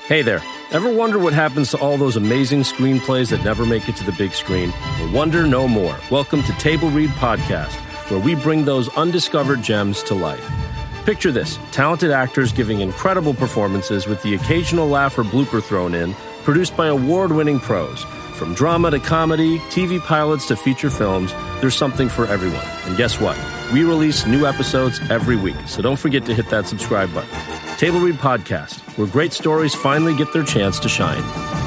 Hey there. Ever wonder what happens to all those amazing screenplays that never make it to the big screen? Well, wonder no more. Welcome to Table Read Podcast, where we bring those undiscovered gems to life. Picture this, talented actors giving incredible performances with the occasional laugh or blooper thrown in, produced by award-winning pros. From drama to comedy, TV pilots to feature films, there's something for everyone. And guess what? We release new episodes every week, so don't forget to hit that subscribe button. Table Read Podcast, where great stories finally get their chance to shine.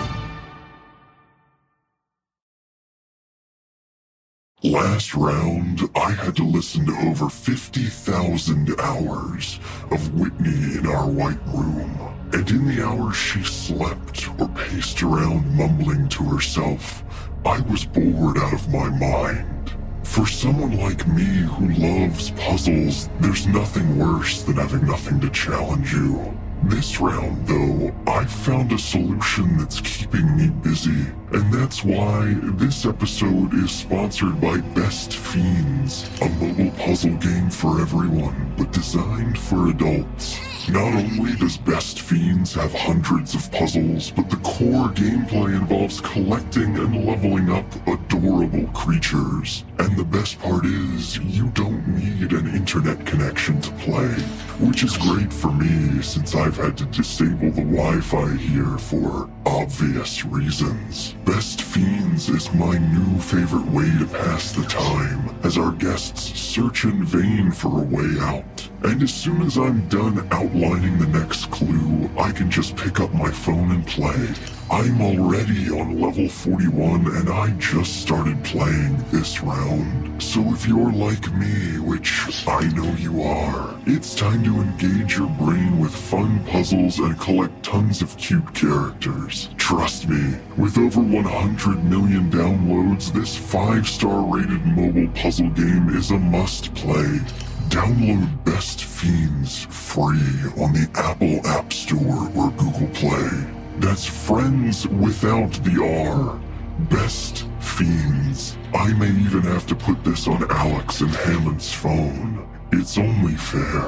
Last round, I had to listen to over 50,000 hours of Whitney in our white room. And in the hours she slept or paced around mumbling to herself, I was bored out of my mind. For someone like me who loves puzzles, there's nothing worse than having nothing to challenge you. This round, though, I found a solution that's keeping me busy, and that's why this episode is sponsored by Best Fiends, a mobile puzzle game for everyone, but designed for adults. Not only does Best Fiends have hundreds of puzzles, but the core gameplay involves collecting and leveling up adorable creatures. And the best part is, you don't need an internet connection to play, which is great for me since I've had to disable the Wi-Fi here for obvious reasons. Best Fiends is my new favorite way to pass the time, as our guests search in vain for a way out. And as soon as I'm done outlining the next clue, I can just pick up my phone and play. I'm already on level 41 and I just started playing this round. So if you're like me, which I know you are, it's time to engage your brain with fun puzzles and collect tons of cute characters. Trust me, with over 100 million downloads, this 5-star rated mobile puzzle game is a must-play. Download Best Fiends free on the Apple App Store or Google Play. That's friends without the R. Best Fiends. I may even have to put this on Alex and Hammond's phone. It's only fair.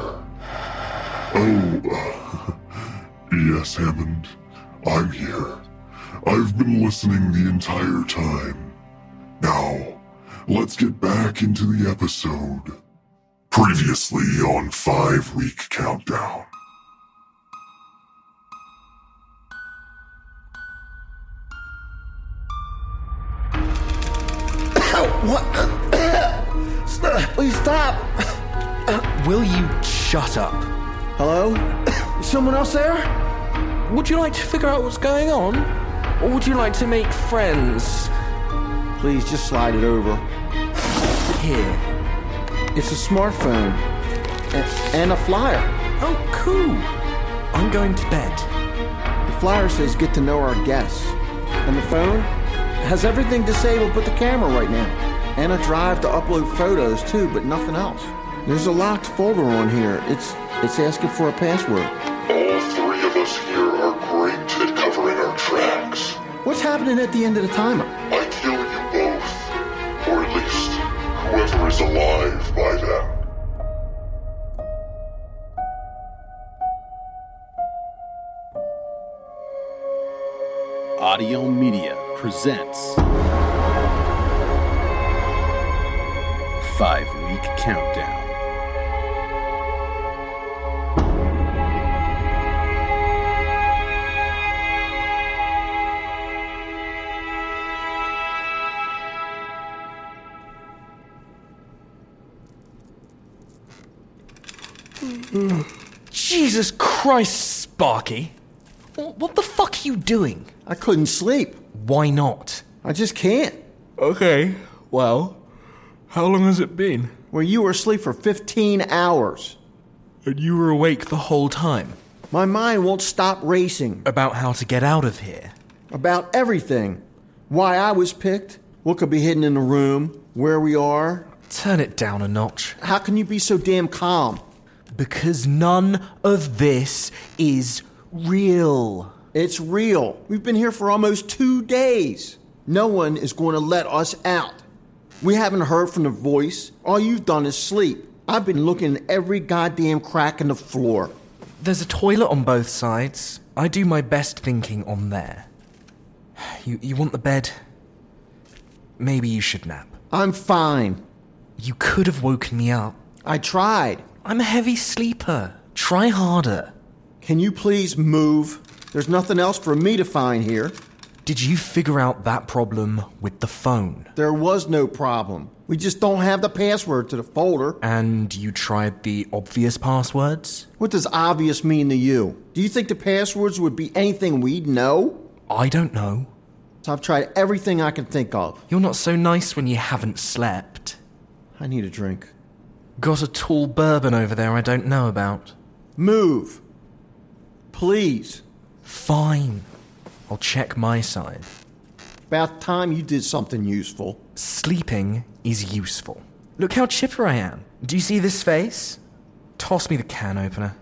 Oh, yes, Hammond. I'm here. I've been listening the entire time. Now, let's get back into the episode. Previously on 5-Week Countdown. What? Please stop! Will you shut up? Hello? Is someone else there? Would you like to figure out what's going on? Or would you like to make friends? Please just slide it over. Here. It's a smartphone. And a flyer. Oh, cool. I'm going to bed. The flyer says get to know our guests. And the phone has everything disabled but the camera right now. And a drive to upload photos too, but nothing else. There's a locked folder on here. It's asking for a password. All three of us here are great at covering our tracks. What's happening at the end of the timer? I kill you both. Or at least, whoever is alive by then. Audio Media presents 5-Week Countdown. Jesus Christ, Sparky. What the fuck are you doing? I couldn't sleep. Why not? I just can't. Okay, well, how long has it been? Well, you were asleep for 15 hours. And you were awake the whole time? My mind won't stop racing. About how to get out of here? About everything. Why I was picked, what could be hidden in the room, where we are. Turn it down a notch. How can you be so damn calm? Because none of this is real. It's real. We've been here for almost 2 days. No one is going to let us out. We haven't heard from the voice. All you've done is sleep. I've been looking at every goddamn crack in the floor. There's a toilet on both sides. I do my best thinking on there. You want the bed? Maybe you should nap. I'm fine. You could have woken me up. I tried. I'm a heavy sleeper. Try harder. Can you please move? There's nothing else for me to find here. Did you figure out that problem with the phone? There was no problem. We just don't have the password to the folder. And you tried the obvious passwords? What does obvious mean to you? Do you think the passwords would be anything we'd know? I don't know. So I've tried everything I can think of. You're not so nice when you haven't slept. I need a drink. Got a tall bourbon over there I don't know about. Move. Please. Fine. I'll check my side. About time you did something useful. Sleeping is useful. Look how chipper I am. Do you see this face? Toss me the can opener.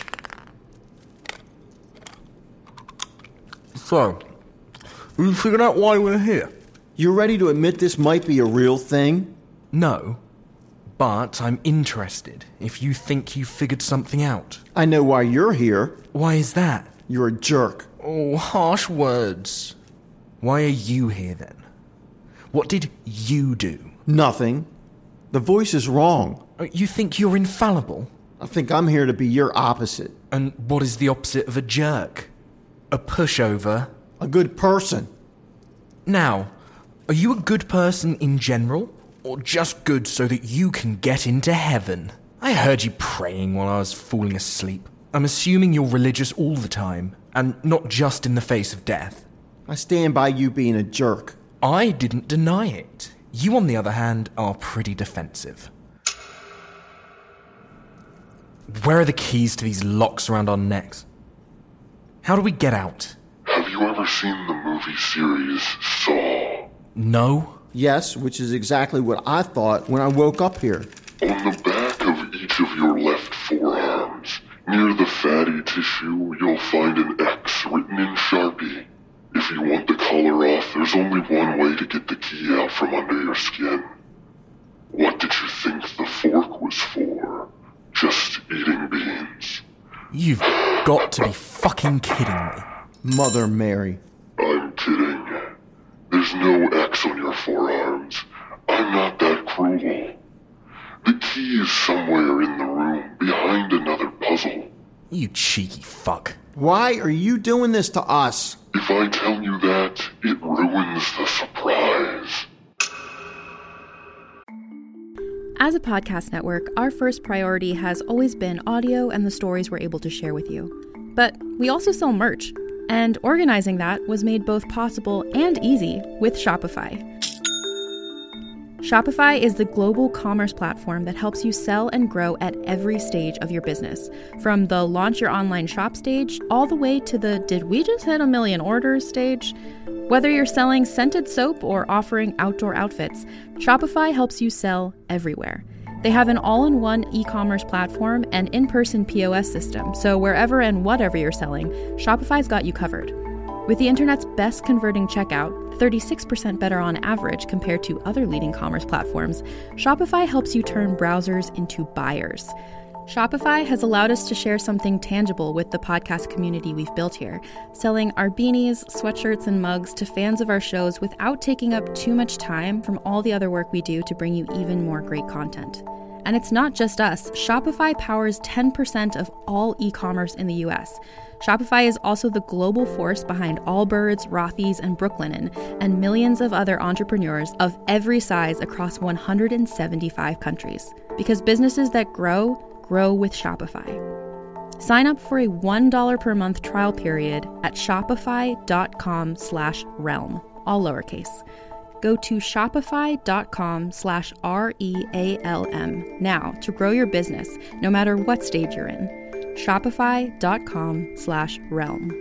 So, you figured out why we're here? You ready to admit this might be a real thing? No, but I'm interested if you think you figured something out. I know why you're here. Why is that? You're a jerk. Oh, harsh words. Why are you here then? What did you do? Nothing. The voice is wrong. You think you're infallible? I think I'm here to be your opposite. And what is the opposite of a jerk? A pushover? A good person. Now, are you a good person in general? Or just good so that you can get into heaven? I heard you praying while I was falling asleep. I'm assuming you're religious all the time, and not just in the face of death. I stand by you being a jerk. I didn't deny it. You, on the other hand, are pretty defensive. Where are the keys to these locks around our necks? How do we get out? Have you ever seen the movie series Saw? No. Yes, which is exactly what I thought when I woke up here. On the back of each of your left forearms, near the fatty tissue, you'll find an X written in Sharpie. If you want the color off, there's only one way to get the key out from under your skin. What did you think the fork was for? Just eating beans. You've got to be fucking kidding me. Mother Mary. I'm kidding. There's no X on your forearms. I'm not that cruel. The key is somewhere in the room, behind another puzzle. You cheeky fuck. Why are you doing this to us? If I tell you that, it ruins the surprise. As a podcast network, our first priority has always been audio and the stories we're able to share with you. But we also sell merch, and organizing that was made both possible and easy with Shopify. Shopify is the global commerce platform that helps you sell and grow at every stage of your business, from the launch your online shop stage all the way to the did we just hit 1 million orders stage. Whether you're selling scented soap or offering outdoor outfits, Shopify helps you sell everywhere. They have an all-in-one e-commerce platform and in-person POS system, so wherever and whatever you're selling, Shopify's got you covered. With the internet's best converting checkout, 36% better on average compared to other leading commerce platforms, Shopify helps you turn browsers into buyers. Shopify has allowed us to share something tangible with the podcast community we've built here, selling our beanies, sweatshirts, and mugs to fans of our shows without taking up too much time from all the other work we do to bring you even more great content. And it's not just us. Shopify powers 10% of all e-commerce in the US. Shopify is also the global force behind Allbirds, Rothy's, and Brooklinen, and millions of other entrepreneurs of every size across 175 countries. Because businesses that grow with Shopify. Sign up for a $1 per month trial period at shopify.com/realm, all lowercase. Go to shopify.com/REALM now to grow your business, no matter what stage you're in. Shopify.com/realm.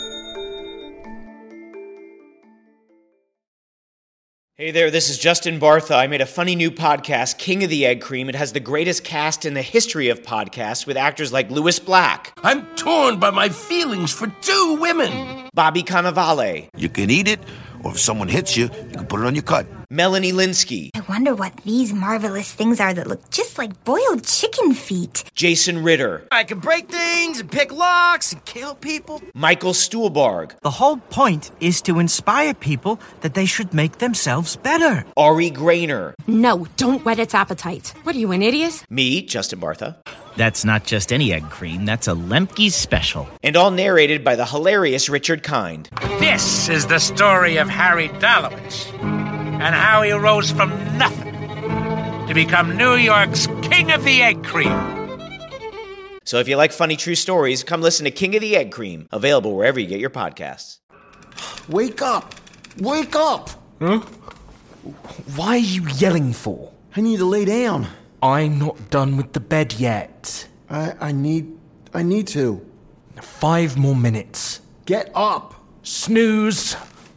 Hey there, this is Justin Bartha. I made a funny new podcast, King of the Egg Cream. It has the greatest cast in the history of podcasts with actors like Louis Black. I'm torn by my feelings for two women. Bobby Cannavale. You can eat it Or if someone hits you, you can put it on your cut. Melanie Linsky. I wonder what these marvelous things are that look just like boiled chicken feet. Jason Ritter. I can break things and pick locks and kill people. Michael Stuhlbarg. The whole point is to inspire people that they should make themselves better. Ari Grainer. No, don't whet its appetite. What are you, an idiot? Me, Justin Bartha. That's not just any egg cream, that's a Lemke's special. And all narrated by the hilarious Richard Kind. This is the story of Harry Dalowitz and how he rose from nothing to become New York's King of the Egg Cream. So if you like funny true stories, come listen to King of the Egg Cream, available wherever you get your podcasts. Wake up! Wake up! Huh? Why are you yelling for? I need to lay down. I'm not done with the bed yet. I need to. 5 more minutes. Get up! Snooze.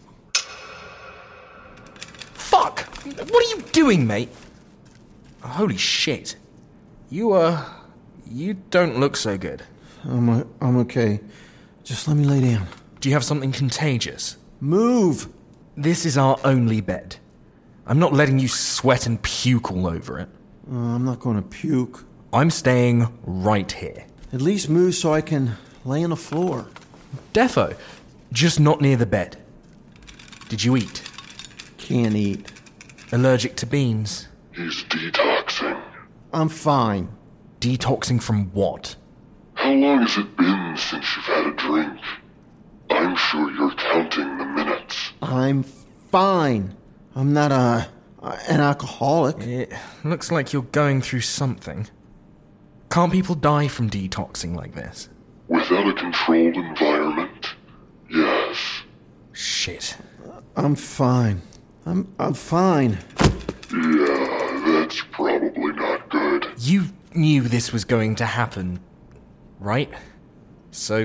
Fuck! What are you doing, mate? Holy shit. You don't look so good. I'm okay. Just let me lay down. Do you have something contagious? Move! This is our only bed. I'm not letting you sweat and puke all over it. I'm not going to puke. I'm staying right here. At least move so I can lay on the floor. Defo, just not near the bed. Did you eat? Can't eat. Allergic to beans? He's detoxing. I'm fine. Detoxing from what? How long has it been since you've had a drink? I'm sure you're counting the minutes. I'm fine. I'm not an alcoholic. It looks like you're going through something. Can't people die from detoxing like this? Without a controlled environment, yes. Shit. I'm fine. I'm fine. Yeah, that's probably not good. You knew this was going to happen, right? So,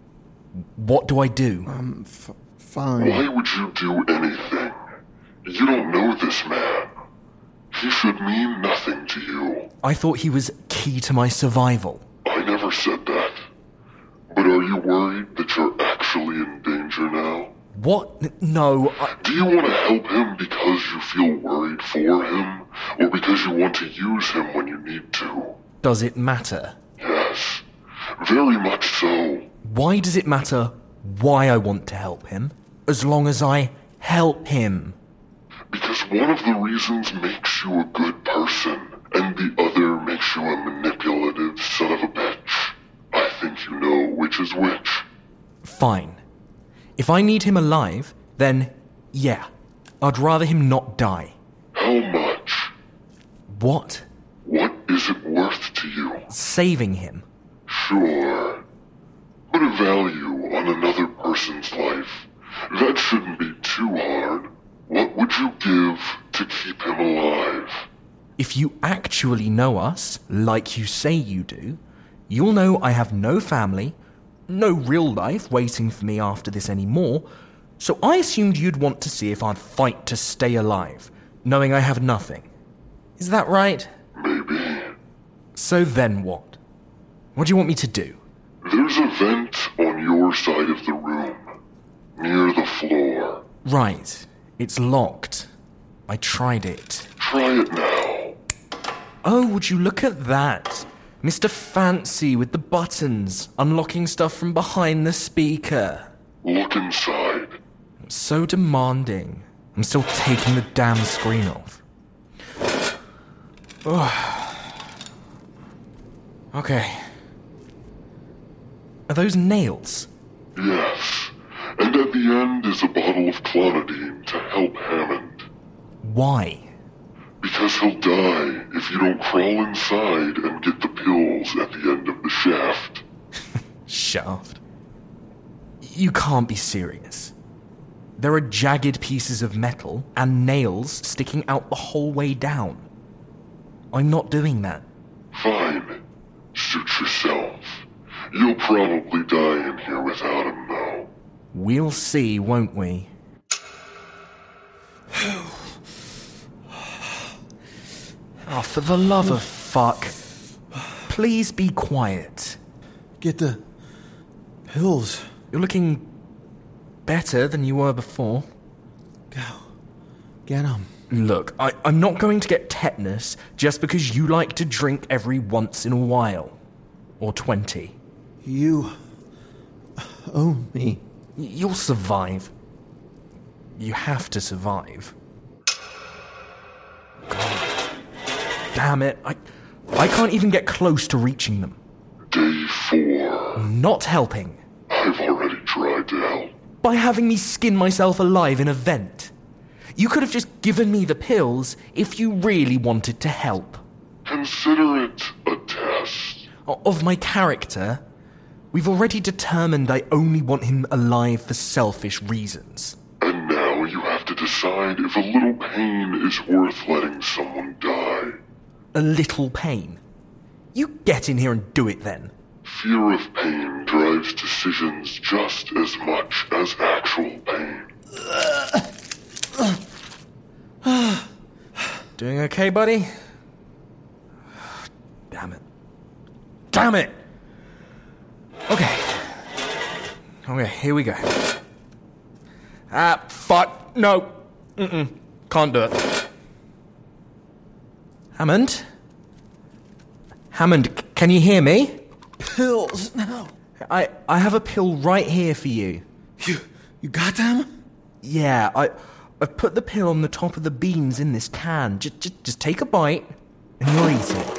what do I do? I'm fine. Why would you do anything? You don't know this man. He should mean nothing to you. I thought he was key to my survival. I never said that. But are you worried that you're actually in danger now? What? No, Do you want to help him because you feel worried for him? Or because you want to use him when you need to? Does it matter? Yes. Very much so. Why does it matter why I want to help him, as long as I help him? Because one of the reasons makes you a good person, and the other makes you a manipulative son of a bitch. I think you know which is which. Fine. If I need him alive, then yeah, I'd rather him not die. How much? What? What is it worth to you? Saving him. Sure. Put a value on another person's life. That shouldn't be too hard. What would you give to keep him alive? If you actually know us, like you say you do, you'll know I have no family, no real life waiting for me after this anymore, so I assumed you'd want to see if I'd fight to stay alive, knowing I have nothing. Is that right? Maybe. So then what? What do you want me to do? There's a vent on your side of the room, near the floor. Right. It's locked. I tried it. Try it now. Oh, would you look at that? Mr. Fancy with the buttons, unlocking stuff from behind the speaker. Look inside. So demanding. I'm still taking the damn screen off. Okay. Are those nails? Yes. And at the end is a bottle of clonidine to help Hammond. Why? Because he'll die if you don't crawl inside and get the pills at the end of the shaft. Shaft? You can't be serious. There are jagged pieces of metal and nails sticking out the whole way down. I'm not doing that. Fine. Suit yourself. You'll probably die in here without him, though. We'll see, won't we? Oh, for the love of fuck. Please be quiet. Get the pills. You're looking better than you were before. Go. Get him. Look, I'm not going to get tetanus just because you like to drink every once in a while. Or 20. You owe me. You'll survive. You have to survive. God. Damn it. I can't even get close to reaching them. Day 4. Not helping. I've already tried to help. By having me skin myself alive in a vent. You could have just given me the pills if you really wanted to help. Consider it a test. Of my character? We've already determined I only want him alive for selfish reasons. And now you have to decide if a little pain is worth letting someone die. A little pain? You get in here and do it then. Fear of pain drives decisions just as much as actual pain. Doing okay, buddy? Damn it. Damn it! Okay, here we go. Fuck. No. Can't do it. Hammond? Hammond, can you hear me? Pills, no. I have a pill right here for you. You got them? Yeah, I've put the pill on the top of the beans in this can. Just take a bite, and you'll eat it.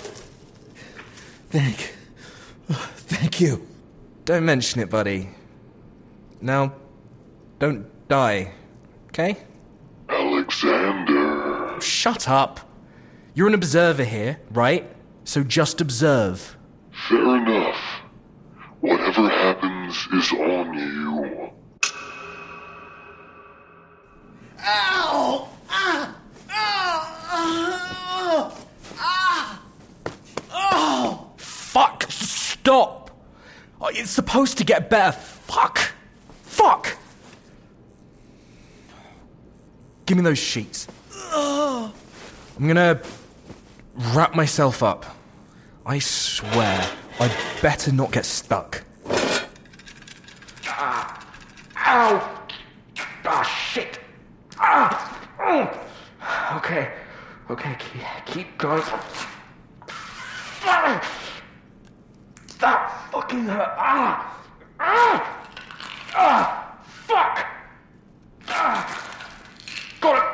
Thank you. Don't mention it, buddy. Now, don't die, okay? Alexander. Shut up. You're an observer here, right? So just observe. Fair enough. Whatever happens is on you. Ow! Fuck! Stop! It's supposed to get better. Fuck! Give me those sheets. I'm gonna wrap myself up. I swear, I'd better not get stuck. Ow! Shit! Okay, keep going. That fucking hurt. Fuck! Got it!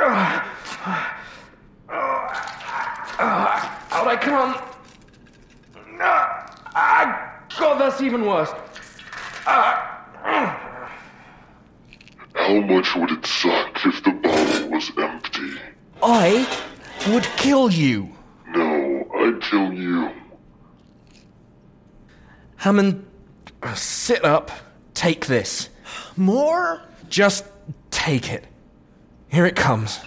Out I come! God, that's even worse. How much would it suck if the bottle was empty? I would kill you. No, I'd kill you. Hammond, sit up. Take this. More? Just take it. Here it comes.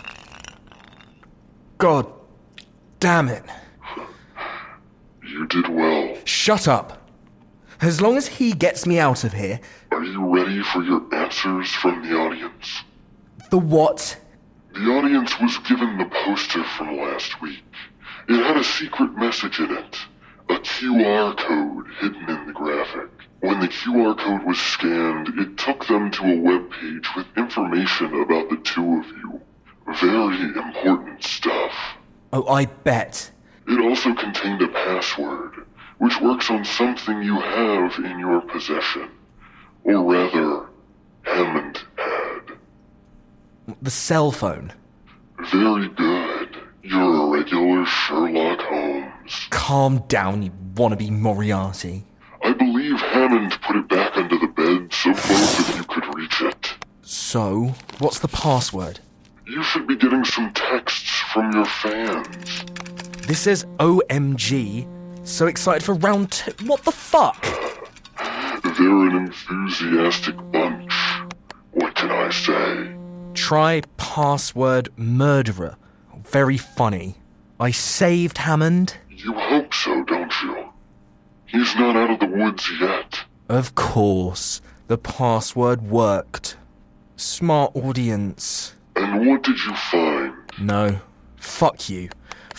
God damn it. You did well. Shut up. As long as he gets me out of here... Are you ready for your answers from the audience? The what? The audience was given the poster from last week. It had a secret message in it. A QR code hidden in the graphic. When the QR code was scanned, it took them to a webpage with information about the two of you. Very important stuff. Oh, I bet. It also contained a password, which works on something you have in your possession. Or rather, Hammond had. The cell phone. Very good. You're a regular Sherlock Holmes. Calm down, you wannabe Moriarty. I believe Hammond put it back under the bed so both of you could reach it. So, what's the password? You should be getting some texts from your fans. This says OMG. So excited for round 2. What the fuck? They're an enthusiastic bunch. What can I say? Try password murderer. Very funny. I saved Hammond. You hope so, don't you? He's not out of the woods yet. Of course. The password worked. Smart audience. And what did you find? No. Fuck you.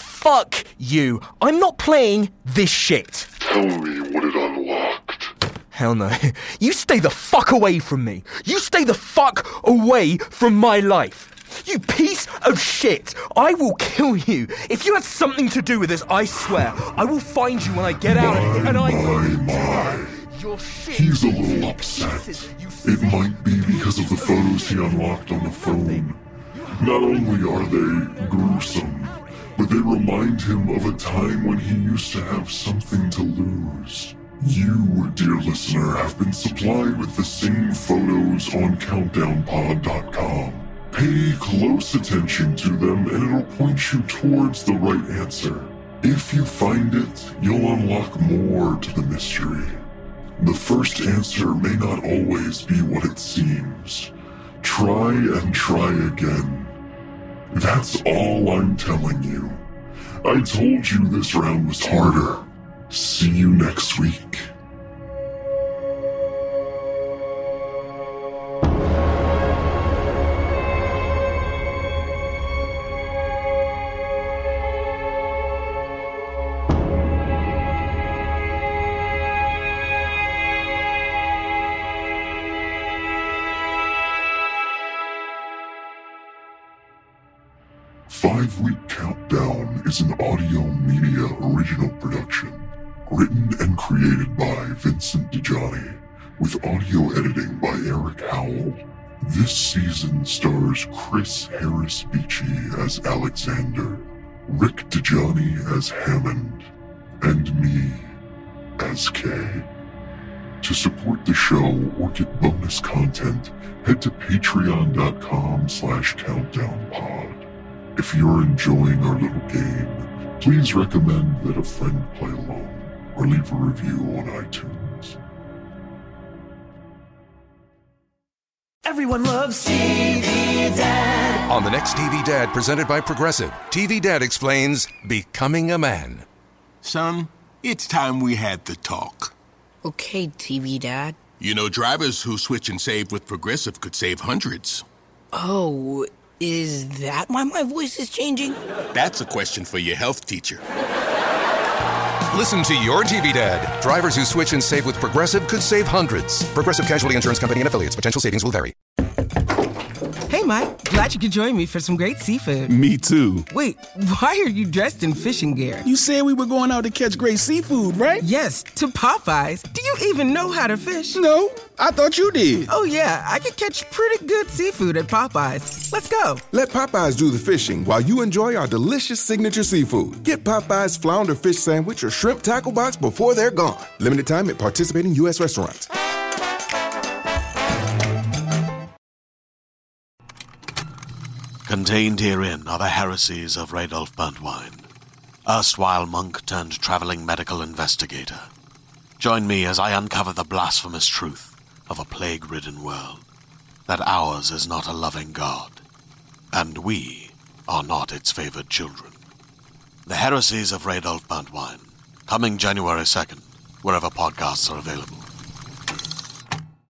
Fuck you! I'm not playing this shit! Tell me what it unlocked. Hell no. You stay the fuck away from me. You stay the fuck away from my life. You piece of shit. I will kill you. If you had something to do with this, I swear, I will find you when I get out of here, and I will your shit. He's a little upset. It might be because of the photos he unlocked on the phone. Not only are they gruesome, but they remind him of a time when he used to have something to lose. You, dear listener, have been supplied with the same photos on CountdownPod.com. Pay close attention to them and it'll point you towards the right answer. If you find it, you'll unlock more to the mystery. The first answer may not always be what it seems. Try and try again. That's all I'm telling you. I told you this round was harder. See you next week. Five-Week Countdown is an audio media original production, written and created by Vincent DiGianni, with audio editing by Eric Howell. This season stars Chris Harris Beachy as Alexander, Rick DiGianni as Hammond, and me as Kay. To support the show or get bonus content, head to patreon.com/countdownpod. If you're enjoying our little game, please recommend that a friend play along or leave a review on iTunes. Everyone loves TV Dad. On the next TV Dad presented by Progressive, TV Dad explains becoming a man. Son, it's time we had the talk. Okay, TV Dad. You know, drivers who switch and save with Progressive could save hundreds. Oh, is that why my voice is changing? That's a question for your health teacher. Listen to your TV Dad. Drivers who switch and save with Progressive could save hundreds. Progressive Casualty Insurance Company and affiliates. Potential savings will vary. Hey, Mike. Glad you could join me for some great seafood. Me too. Wait, why are you dressed in fishing gear? You said we were going out to catch great seafood, right? Yes, to Popeyes. Do you even know how to fish? No, I thought you did. Oh, yeah, I can catch pretty good seafood at Popeyes. Let's go. Let Popeyes do the fishing while you enjoy our delicious signature seafood. Get Popeyes Flounder Fish Sandwich or Shrimp Tackle Box before they're gone. Limited time at participating U.S. restaurants. Contained herein are the heresies of Radolf Burntwine, erstwhile monk turned traveling medical investigator. Join me as I uncover the blasphemous truth of a plague-ridden world, that ours is not a loving God, and we are not its favored children. The heresies of Radolf Burntwine, coming January 2nd, wherever podcasts are available.